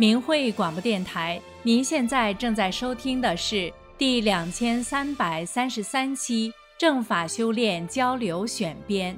明慧广播电台，您现在正在收听的是第2333期正法修炼交流选编。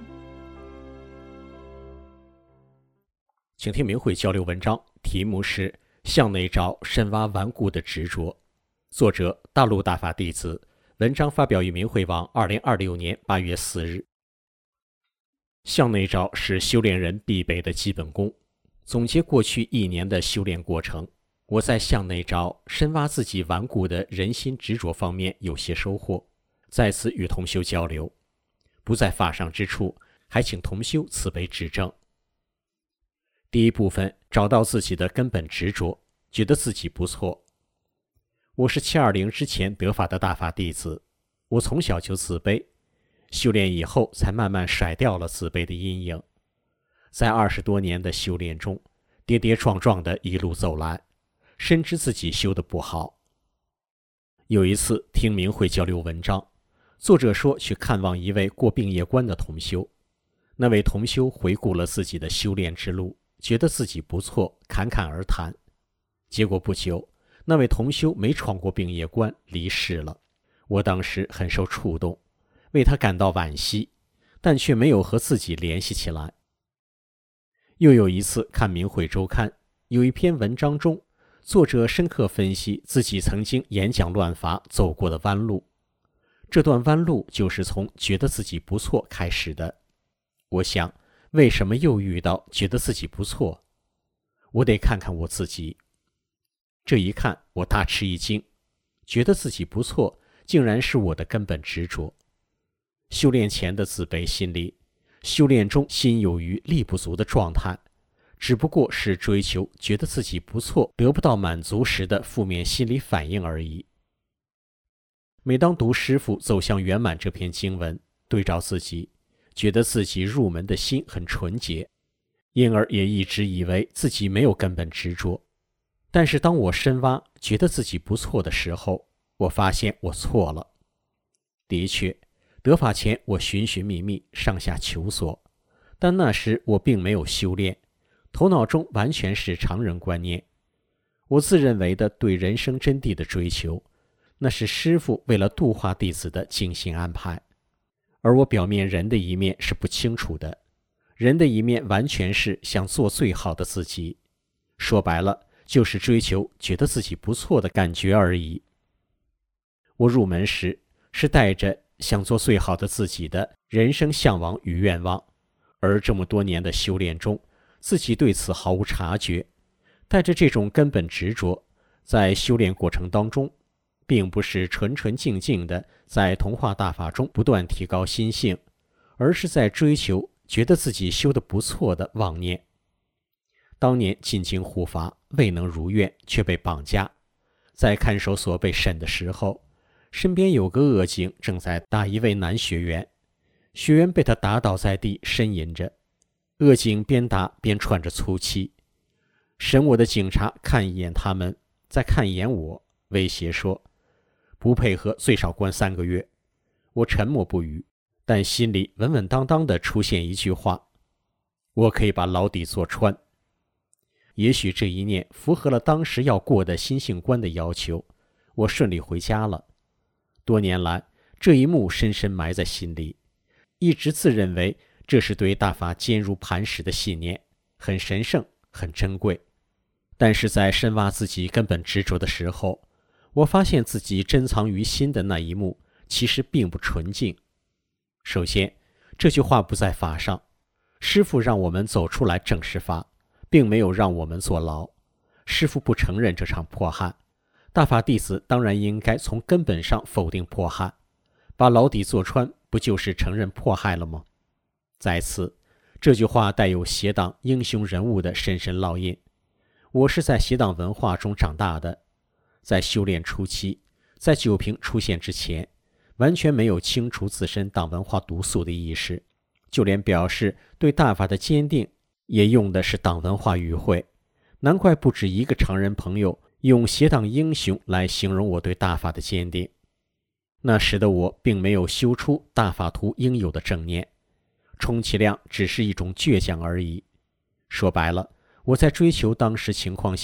请听明慧交流文章，题目是向内找深挖顽固的执着，作者大陆大法弟子，文章发表于明慧网2026年8月4日。向内找是修炼人必备的基本功。总结过去1年的修炼过程，我在向内找深挖自己顽固的人心执着方面有些收获，在此与同修交流，不在法上之处，还请同修慈悲指正。第一部分，找到自己的根本执着，觉得自己不错。我是720之前得法的大法弟子，我从小就自卑，修炼以后才慢慢甩掉了自卑的阴影。在20多年的修炼中，跌跌撞撞的一路走来，深知自己修得不好。有一次听明慧交流文章，作者说去看望一位过病业关的同修，那位同修回顾了自己的修炼之路，觉得自己不错，侃侃而谈。结果不久，那位同修没闯过病业关，离世了。我当时很受触动，为他感到惋惜，但却没有和自己联系起来。又有一次看明慧周刊，有一篇文章中，作者深刻分析自己曾经演讲乱发走过的弯路。这段弯路就是从觉得自己不错开始的。我想，为什么又遇到觉得自己不错？我得看看我自己。这一看，我大吃一惊，觉得自己不错，竟然是我的根本执着。修炼前的自卑心理，修炼中心有余力不足的状态，只不过是追求觉得自己不错得不到满足时的负面心理反应而已。每当读师父走向圆满这篇经文，对照自己，觉得自己入门的心很纯洁，因而也一直以为自己没有根本执着。但是当我深挖觉得自己不错的时候，我发现我错了。的确，得法前我寻寻觅觅，上下求索，但那时我并没有修炼，头脑中完全是常人观念。我自认为的对人生真谛的追求，那是师父为了度化弟子的精心安排，而我表面人的一面是不清楚的，人的一面完全是想做最好的自己，说白了就是追求觉得自己不错的感觉而已。我入门时是带着想做最好的自己的人生向往与愿望，而这么多年的修炼中，自己对此毫无察觉，带着这种根本执着，在修炼过程当中，并不是纯纯净净的在同化大法中不断提高心性，而是在追求觉得自己修得不错的妄念。当年进京护法未能如愿，却被绑架，在看守所被审的时候，身边有个恶警正在打一位男学员，学员被他打倒在地呻吟着，恶警边打边喘着粗气。审我的警察看一眼他们，再看一眼我，威胁说不配合最少关3个月。我沉默不语，但心里稳稳当当地出现一句话：我可以把牢底坐穿。也许这一念符合了当时要过的心性关的要求，我顺利回家了。多年来，这一幕深深埋在心里，一直自认为这是对大法坚如磐石的信念，很神圣，很珍贵。但是在深挖自己根本执着的时候，我发现自己珍藏于心的那一幕其实并不纯净。首先，这句话不在法上，师父让我们走出来正视法，并没有让我们坐牢。师父不承认这场迫害，大法弟子当然应该从根本上否定迫害，把牢底坐穿不就是承认迫害了吗？再次，这句话带有邪党英雄人物的深深烙印。我是在邪党文化中长大的，在修炼初期，在酒瓶出现之前，完全没有清除自身党文化毒素的意识，就连表示对大法的坚定也用的是党文化语汇。难怪不止一个常人朋友用邪党英雄来形容我对大法的坚定。那时的我并没有修出大法图应有的正念，充其量只是一种倔强而已。说白了，我在追求当时情况下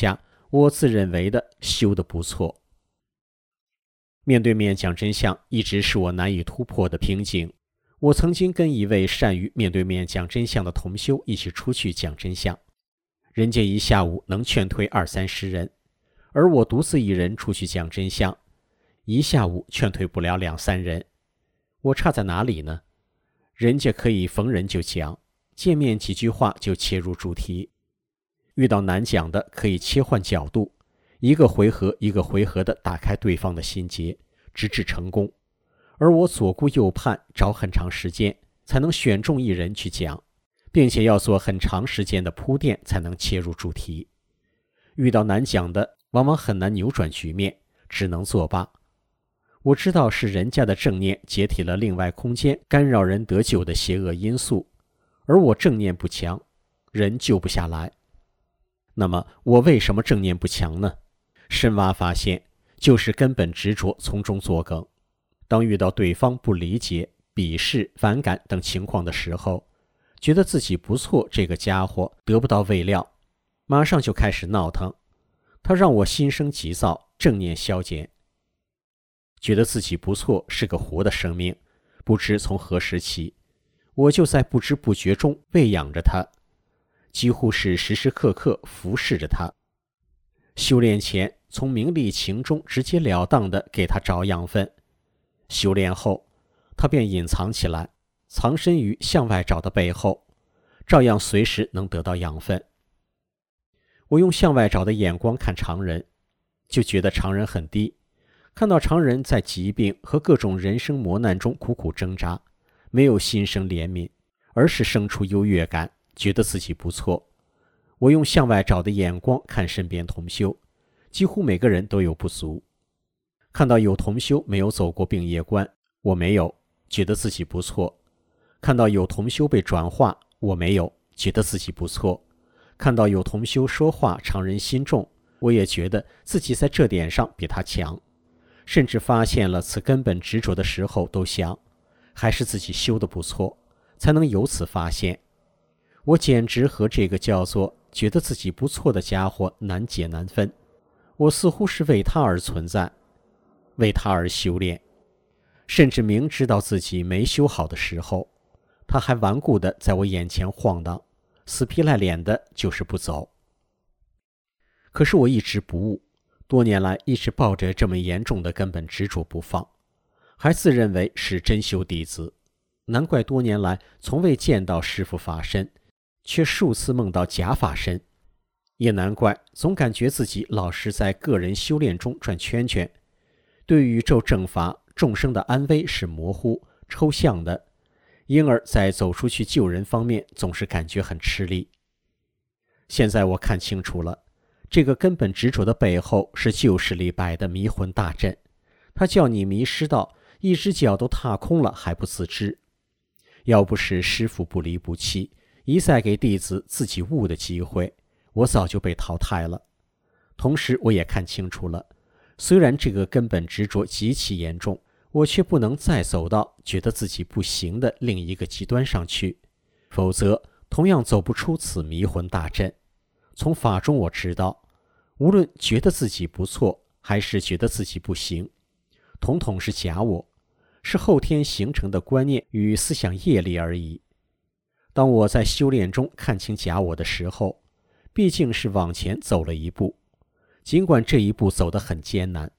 我自认为的修得不错。面对面讲真相一直是我难以突破的瓶颈。我曾经跟一位善于面对面讲真相的同修一起出去讲真相，人家一下午能劝退20-30人，而我独自一人出去讲真相，一下午劝退不了2-3人。我差在哪里呢？人家可以逢人就讲，见面几句话就切入主题，遇到难讲的可以切换角度，一个回合一个回合地打开对方的心结，直至成功。而我左顾右盼，找很长时间才能选中一人去讲，并且要做很长时间的铺垫才能切入主题。遇到难讲的，往往很难扭转局面，只能作罢。我知道是人家的正念解体了另外空间干扰人得救的邪恶因素，而我正念不强，人救不下来。那么我为什么正念不强呢？深挖发现，就是根本执着从中作梗。当遇到对方不理解、鄙视、反感等情况的时候，觉得自己不错，这个家伙得不到喂料，马上就开始闹腾。他让我心生急躁，正念消减。觉得自己不错是个活的生命，不知从何时起，我就在不知不觉中喂养着他，几乎是时时刻刻服侍着他。修炼前，从名利情中直截了当地给他找养分，修炼后，他便隐藏起来，藏身于向外找的背后，照样随时能得到养分。我用向外找的眼光看常人，就觉得常人很低，看到常人在疾病和各种人生磨难中苦苦挣扎，没有心生怜悯，而是生出优越感，觉得自己不错。我用向外找的眼光看身边同修，几乎每个人都有不足。看到有同修没有走过病业关，我没有，觉得自己不错。看到有同修被转化，我没有，觉得自己不错。看到有同修说话常人心重，我也觉得自己在这点上比他强。甚至发现了此根本执着的时候，都想还是自己修得不错，才能由此发现。我简直和这个叫做觉得自己不错的家伙难解难分。我似乎是为他而存在，为他而修炼，甚至明知道自己没修好的时候，他还顽固地在我眼前晃荡，死皮赖脸的就是不走。可是我一直不悟，多年来一直抱着这么严重的根本执着不放，还自认为是真修弟子，难怪多年来从未见到师父法身，却数次梦到假法身，也难怪总感觉自己老是在个人修炼中转圈圈，对宇宙正法、众生的安危是模糊、抽象的，因而在走出去救人方面总是感觉很吃力。现在我看清楚了，这个根本执着的背后是旧势力摆的迷魂大阵，他叫你迷失到一只脚都踏空了还不自知。要不是师父不离不弃，一再给弟子自己悟的机会，我早就被淘汰了。同时我也看清楚了，虽然这个根本执着极其严重，我却不能再走到觉得自己不行的另一个极端上去，否则同样走不出此迷魂大阵。从法中我知道，无论觉得自己不错，还是觉得自己不行，统统是假我，是后天形成的观念与思想业力而已。当我在修炼中看清假我的时候，毕竟是往前走了一步，尽管这一步走得很艰难。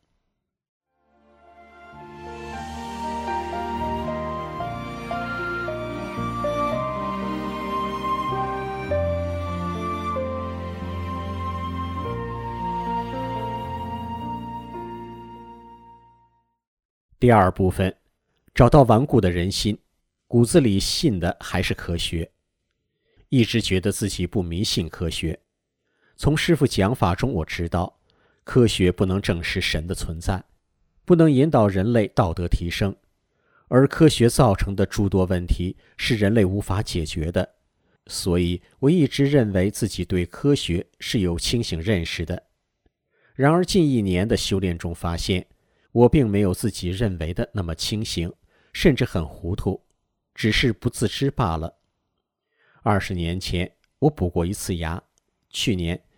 第二部分，找到顽固的人心，骨子里信的还是科学。一直觉得自己不迷信科学，从师父讲法中我知道，科学不能证实神的存在，不能引导人类道德提升，而科学造成的诸多问题是人类无法解决的，所以我一直认为自己对科学是有清醒认识的。然而近1年的修炼中发现，我并没有自己认为的那么清醒，甚至很糊涂，只是不自知罢了。20年前我补过一次牙，去年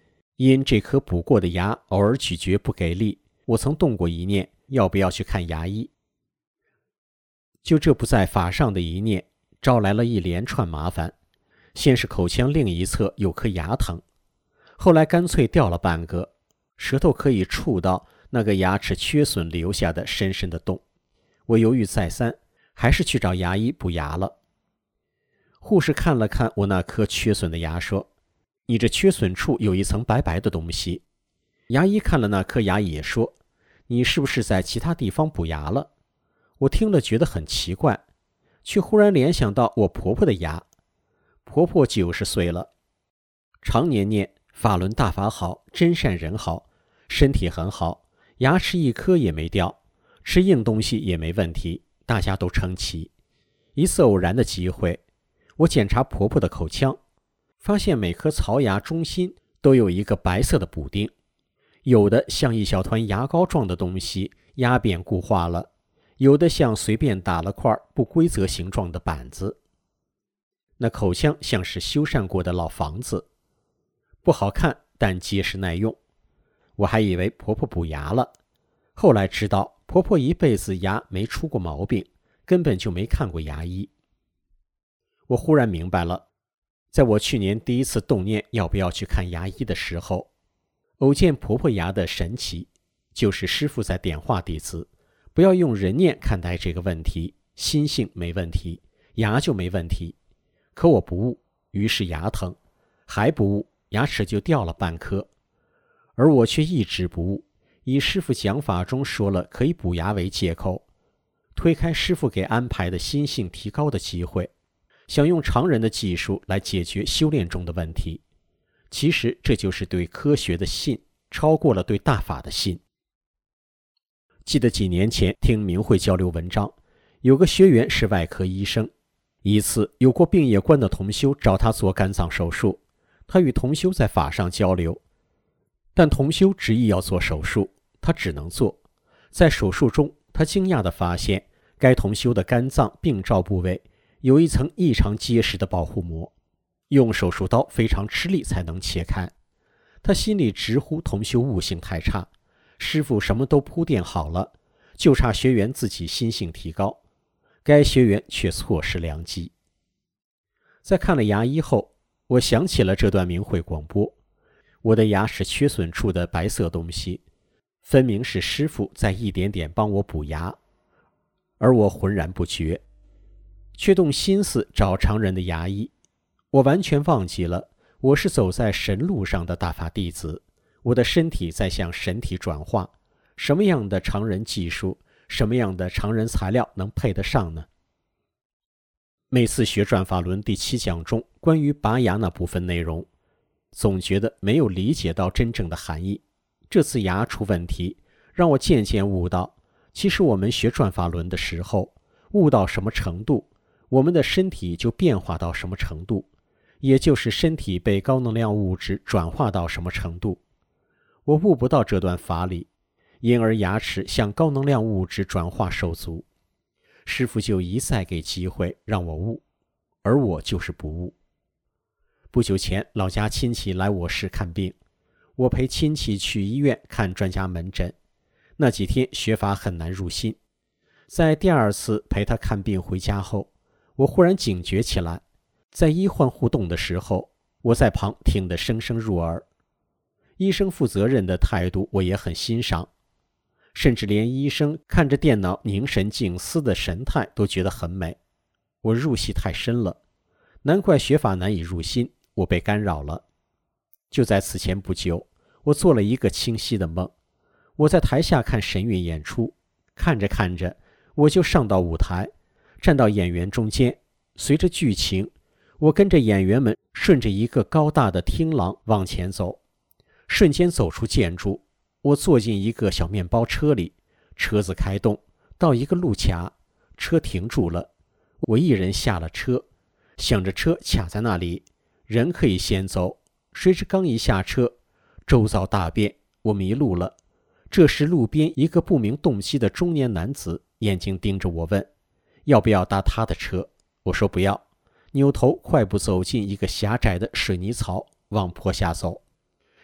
因这颗补过的牙偶尔咀嚼不给力，我曾动过一念要不要去看牙医。就这不在法上的一念，招来了一连串麻烦。先是口腔另一侧有颗牙疼，后来干脆掉了半个，舌头可以触到那个牙齿缺损留下的深深的洞。我犹豫再三，还是去找牙医补牙了。护士看了看我那颗缺损的牙，说：“你这缺损处有一层白白的东西。”牙医看了那颗牙也说：“你是不是在其他地方补牙了？”我听了觉得很奇怪，却忽然联想到我婆婆的牙。婆婆90岁了，常年念法轮大法好，真善人好，身体很好，牙齿一颗也没掉，吃硬东西也没问题，大家都称奇。一次偶然的机会，我检查婆婆的口腔，发现每颗槽牙中心都有一个白色的补丁，有的像一小团牙膏状的东西压扁固化了，有的像随便打了块不规则形状的板子。那口腔像是修缮过的老房子，不好看，但结实耐用。我还以为婆婆补牙了，后来知道婆婆一辈子牙没出过毛病，根本就没看过牙医。我忽然明白了，在我去年第一次动念要不要去看牙医的时候，偶见婆婆牙的神奇，就是师父在点化弟子，不要用人念看待这个问题，心性没问题，牙就没问题。可我不悟，于是牙疼，还不悟，牙齿就掉了半颗。而我却一直不悟，以师父讲法中说了可以补牙为借口，推开师父给安排的心性提高的机会，想用常人的技术来解决修炼中的问题。其实这就是对科学的信，超过了对大法的信。记得几年前听明慧交流文章，有个学员是外科医生，一次有过病业关的同修找他做肝脏手术，他与同修在法上交流，但同修执意要做手术，他只能做。在手术中，他惊讶地发现该同修的肝脏病灶部位有一层异常结实的保护膜，用手术刀非常吃力才能切开。他心里直呼同修悟性太差，师父什么都铺垫好了，就差学员自己心性提高，该学员却错失良机。在看了牙医后，我想起了这段明慧广播，我的牙齿缺损处的白色东西，分明是师父在一点点帮我补牙，而我浑然不觉，却动心思找常人的牙医。我完全忘记了我是走在神路上的大法弟子，我的身体在向神体转化，什么样的常人技术，什么样的常人材料能配得上呢？每次学转法轮第7讲中关于拔牙那部分内容，总觉得没有理解到真正的含义。这次牙出问题，让我渐渐悟到，其实我们学转法轮的时候，悟到什么程度，我们的身体就变化到什么程度，也就是身体被高能量物质转化到什么程度。我悟不到这段法理，因而牙齿向高能量物质转化受阻。师父就一再给机会让我悟，而我就是不悟。不久前，老家亲戚来我市看病，我陪亲戚去医院看专家门诊。那几天学法很难入心，在第2次陪他看病回家后，我忽然警觉起来，在医患互动的时候，我在旁听得声声入耳。医生负责任的态度我也很欣赏，甚至连医生看着电脑凝神静思的神态都觉得很美。我入戏太深了，难怪学法难以入心，我被干扰了。就在此前不久，我做了一个清晰的梦，我在台下看神韵演出，看着看着，我就上到舞台，站到演员中间，随着剧情，我跟着演员们顺着一个高大的厅廊往前走，瞬间走出建筑，我坐进一个小面包车里，车子开动，到一个路卡，车停住了，我一人下了车，想着车卡在那里，人可以先走，谁知刚一下车，周遭大变，我迷路了。这时路边一个不明动机的中年男子眼睛盯着我问，要不要搭他的车？我说不要，扭头快步走进一个狭窄的水泥槽，往坡下走。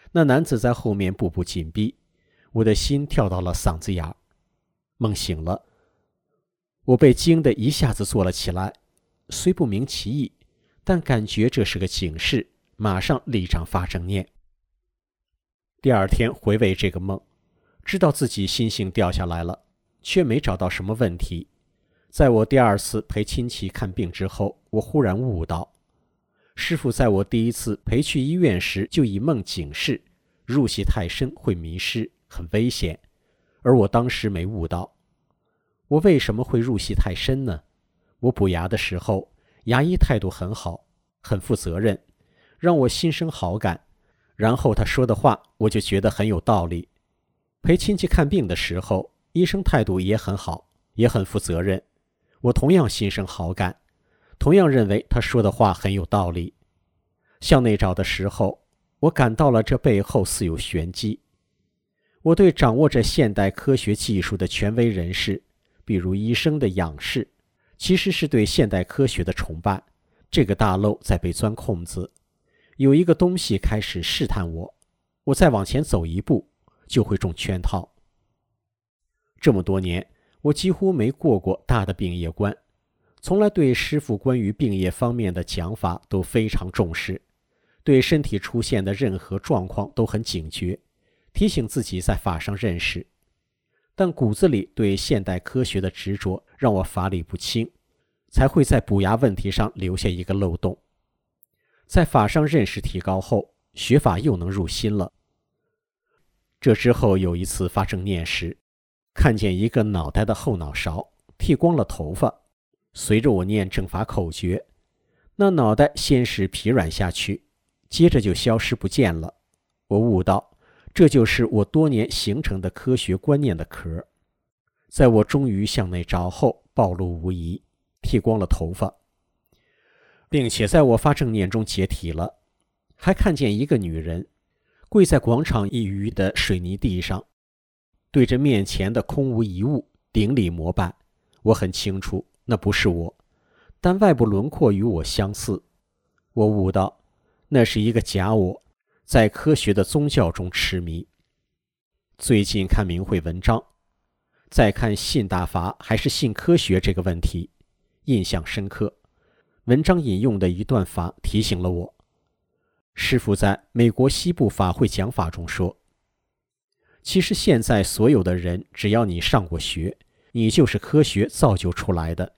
那男子在后面步步紧逼，我的心跳到了嗓子眼儿。梦醒了，我被惊得一下子坐了起来，虽不明其意，但感觉这是个警示，马上立掌发正念。第二天回味这个梦，知道自己心性掉下来了，却没找到什么问题。在我第二次陪亲戚看病之后，我忽然悟到，师父在我第一次陪去医院时就以梦警示，入戏太深会迷失，很危险，而我当时没悟到。我为什么会入戏太深呢？我补牙的时候，牙医态度很好，很负责任，让我心生好感，然后他说的话我就觉得很有道理。陪亲戚看病的时候，医生态度也很好，也很负责任，我同样心生好感，同样认为他说的话很有道理。向内找的时候，我感到了这背后似有玄机。我对掌握着现代科学技术的权威人士，比如医生的仰视，其实是对现代科学的崇拜。这个大漏在被钻空子，有一个东西开始试探我，我再往前走一步就会中圈套。这么多年，我几乎没过过大的病业关，从来对师父关于病业方面的讲法都非常重视，对身体出现的任何状况都很警觉，提醒自己在法上认识。但骨子里对现代科学的执着让我法理不清，才会在补牙问题上留下一个漏洞。在法上认识提高后，学法又能入心了。这之后有一次发正念时，看见一个脑袋的后脑勺剃光了头发，随着我念正法口诀，那脑袋先是疲软下去，接着就消失不见了。我悟到，这就是我多年形成的科学观念的壳。在我终于向内找后，暴露无遗，剃光了头发，并且在我发正念中解体了。还看见一个女人跪在广场一隅的水泥地上，对着面前的空无一物顶礼膜拜。我很清楚那不是我，但外部轮廓与我相似。我悟到那是一个假我，在科学的宗教中痴迷。最近看明慧文章，再看信大法还是信科学这个问题，印象深刻。文章引用的一段法提醒了我，师父在美国西部法会讲法中说，其实现在所有的人，只要你上过学，你就是科学造就出来的。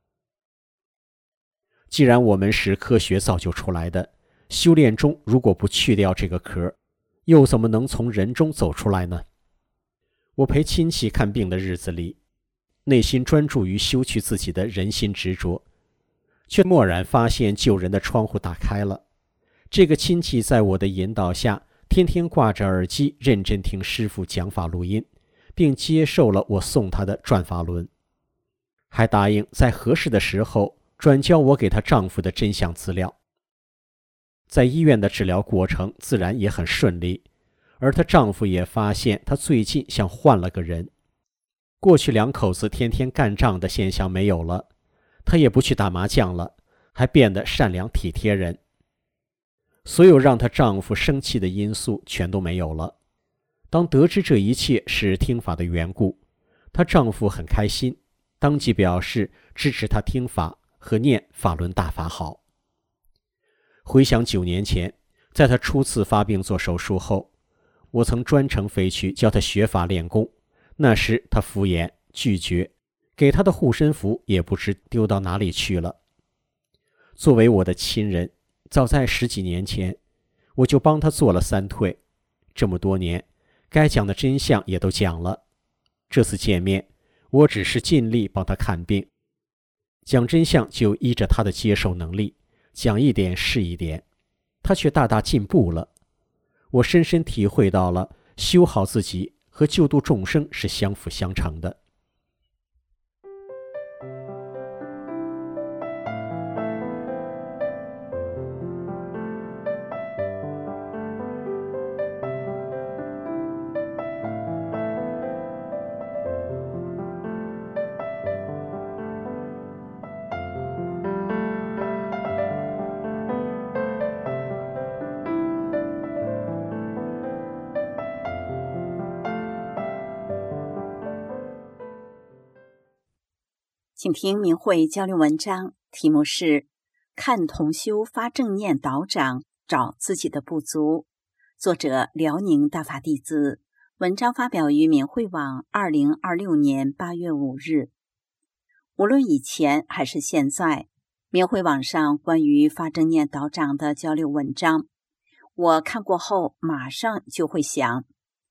既然我们是科学造就出来的，修炼中如果不去掉这个壳，又怎么能从人中走出来呢？我陪亲戚看病的日子里，内心专注于修去自己的人心执着，却蓦然发现救人的窗户打开了。这个亲戚在我的引导下，天天挂着耳机认真听师父讲法录音，并接受了我送他的转法轮，还答应在合适的时候转交我给她丈夫的真相资料。在医院的治疗过程自然也很顺利，而她丈夫也发现她最近像换了个人。过去两口子天天干仗的现象没有了，她也不去打麻将了，还变得善良体贴人。所有让她丈夫生气的因素全都没有了。当得知这一切是听法的缘故，她丈夫很开心，当即表示支持她听法和念法轮大法好。回想9年前，在她初次发病做手术后，我曾专程飞去教她学法练功，那时她敷衍拒绝，给她的护身符也不知丢到哪里去了。作为我的亲人，早在10几年前，我就帮她做了3退，这么多年，该讲的真相也都讲了。这次见面，我只是尽力帮她看病，讲真相就依着她的接受能力，讲一点是一点，她却大大进步了。我深深体会到了修好自己和救度众生是相辅相成的。 请听明慧交流文章，题目是看同修发正念导掌，找自己的不足。作者辽宁大法弟子，文章发表于明慧网2026年8月5日。无论以前还是现在，明慧网上关于发正念导掌的交流文章，我看过后马上就会想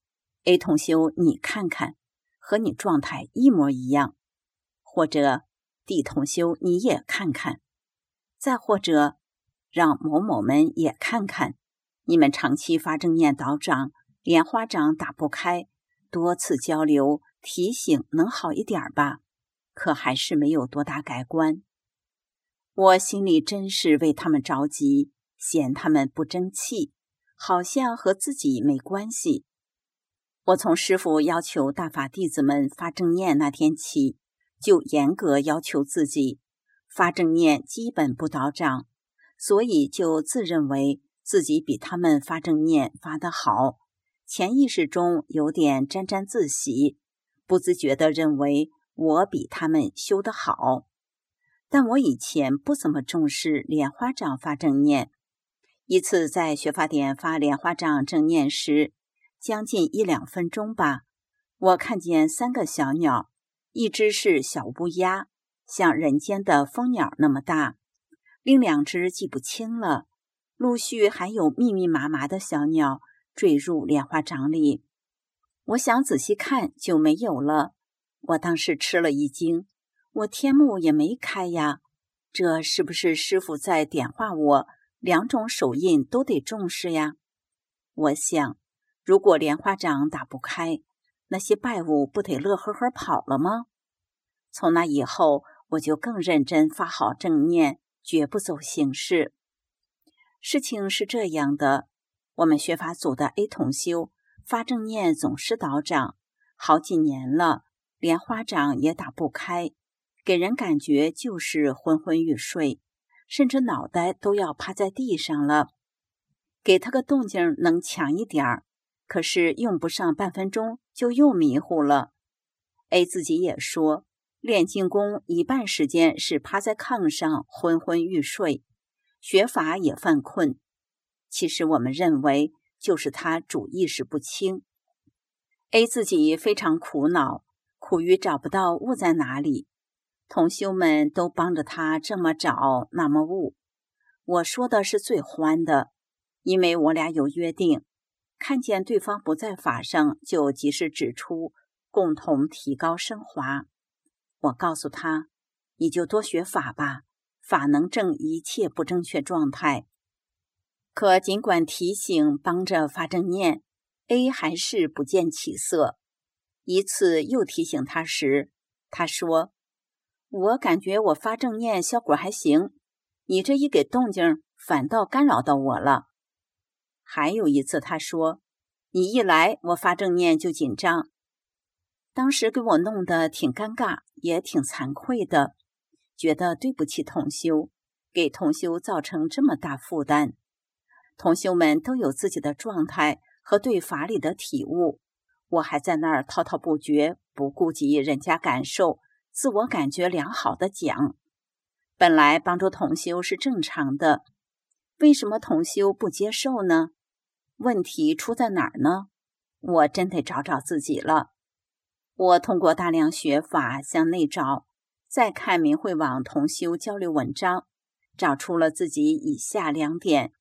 A 同修你看看，和你状态一模一样，或者 D 同修你也看看，再或者让某某们也看看，你们长期发正念导掌，莲花掌打不开，多次交流提醒能好一点吧，可还是没有多大改观。我心里真是为他们着急，嫌他们不争气，好像和自己没关系。我从师父要求大法弟子们发正念那天起，就严格要求自己发正念基本不导掌，所以就自认为自己比他们发正念发得好，潜意识中有点沾沾自喜，不自觉地认为我比他们修得好。但我以前不怎么重视莲花掌发正念，一次在学法典发莲花掌正念时，将近1-2分钟吧，我看见3个小鸟，一只是小乌鸦，像人间的蜂鸟那么大，另2只记不清了，陆续还有密密麻麻的小鸟坠入莲花掌里。我想仔细看就没有了，我当时吃了一惊，我天目也没开呀，这是不是师父在点化我2种手印都得重视呀？我想，如果莲花掌打不开，那些败物不得乐呵呵跑了吗？从那以后，我就更认真发好正念，绝不走形式。事情是这样的，我们学法组的 A 同修发正念总是倒掌，好几年了，莲花掌也打不开，给人感觉就是昏昏欲睡，甚至脑袋都要趴在地上了。给他个动静能强一点儿，可是用不上半分钟就又迷糊了。A 自己也说，练静功一半时间是趴在炕上昏昏欲睡，学法也犯困。其实我们认为就是他主意识不清。A 自己非常苦恼，苦于找不到悟在哪里，同修们都帮着他这么找那么悟。我说的是最欢的，因为我俩有约定，看见对方不在法上就及时指出，共同提高升华。我告诉他，你就多学法吧，法能证一切不正确状态。可尽管提醒帮着发正念， A 还是不见起色。一次又提醒他时，他说，我感觉我发正念效果还行，你这一给动静反倒干扰到我了。还有一次他说，你一来我发正念就紧张。当时给我弄得挺尴尬，也挺惭愧的，觉得对不起同修，给同修造成这么大负担。同修们都有自己的状态和对法理的体悟，我还在那儿滔滔不绝，不顾及人家感受，自我感觉良好的讲。本来帮助同修是正常的，为什么同修不接受呢？问题出在哪儿呢？我真得找找自己了。我通过大量学法向内找，再看明慧网同修交流文章，找出了自己以下2点。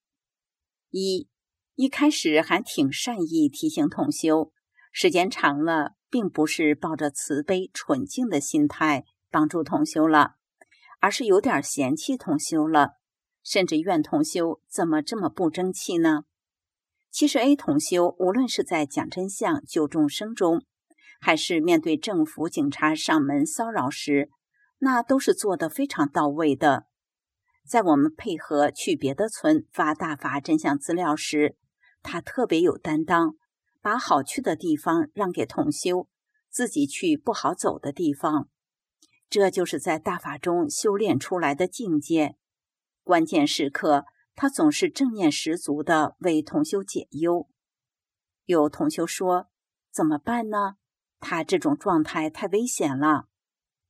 一开始还挺善意提醒同修，时间长了并不是抱着慈悲纯净的心态帮助同修了，而是有点嫌弃同修了，甚至怨同修怎么这么不争气呢？其实 A 同修无论是在讲真相救众生中，还是面对政府警察上门骚扰时，那都是做得非常到位的。在我们配合去别的村发大法真相资料时，他特别有担当，把好去的地方让给同修，自己去不好走的地方。这就是在大法中修炼出来的境界。关键时刻，他总是正念十足地为同修解忧。有同修说，怎么办呢？他这种状态太危险了。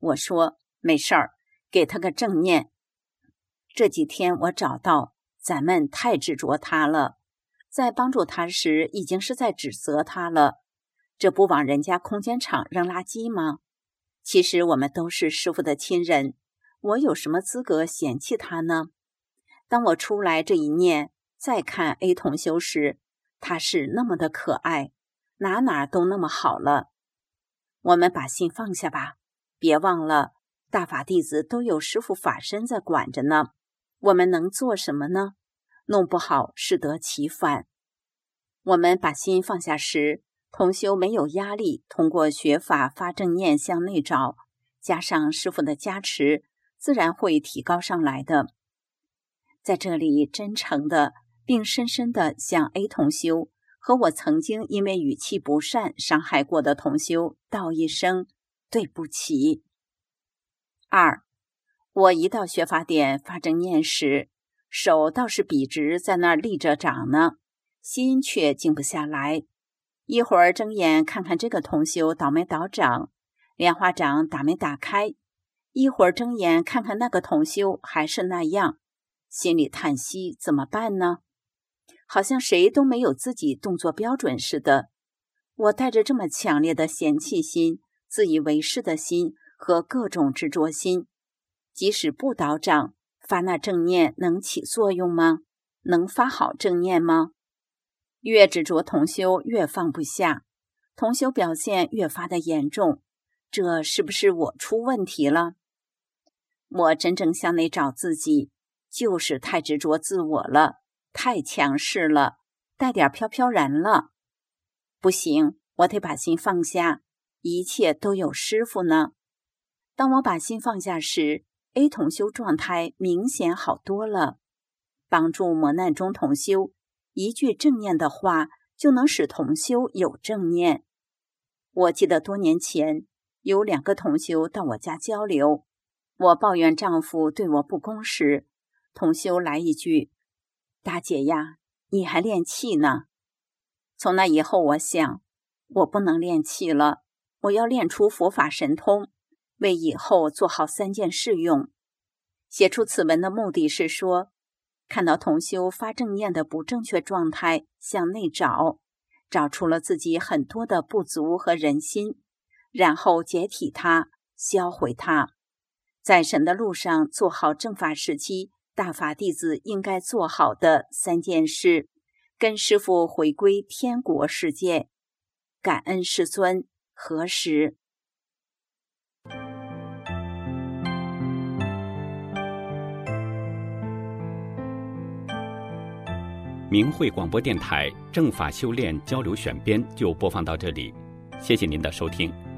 我说没事儿，给他个正念。这几天我找到咱们太执着他了，在帮助他时已经是在指责他了，这不往人家空间场扔垃圾吗？其实我们都是师父的亲人，我有什么资格嫌弃他呢？当我出来这一念，再看 A 同修时，他是那么的可爱，哪都那么好了。我们把心放下吧，别忘了大法弟子都有师父法身在管着呢，我们能做什么呢？弄不好适得其反。我们把心放下时，同修没有压力，通过学法发正念向内找，加上师父的加持，自然会提高上来的。在这里真诚的并深深的向 A 同修和我曾经因为语气不善伤害过的同修道一声对不起。2. 我一到学法点发正念时，手倒是笔直在那儿立着掌呢，心却静不下来。一会儿睁眼看看这个同修倒没倒掌，莲花掌打没打开，一会儿睁眼看看那个同修还是那样，心里叹息怎么办呢？好像谁都没有自己动作标准似的。我带着这么强烈的嫌弃心、自以为是的心和各种执着心，即使不倒掌，发那正念能起作用吗？能发好正念吗？越执着同修越放不下，同修表现越发的严重，这是不是我出问题了？我真正向内找自己，就是太执着自我了，太强势了，带点飘飘然了。不行，我得把心放下，一切都有师父呢。当我把心放下时， A 同修状态明显好多了。帮助磨难中同修，一句正念的话就能使同修有正念。我记得多年前有2个同修到我家交流，我抱怨丈夫对我不公时，同修来一句：大姐呀，你还练气呢。从那以后我想，我不能练气了，我要练出佛法神通，为以后做好3件事用。写出此文的目的是说，看到同修发正念的不正确状态，向内找，找出了自己很多的不足和人心，然后解体它，销毁它，在神的路上做好正法时期大法弟子应该做好的3件事，跟师父回归天国世界。感恩师尊，何时？ 明慧广播电台正法修炼交流选编就播放到这里，谢谢您的收听。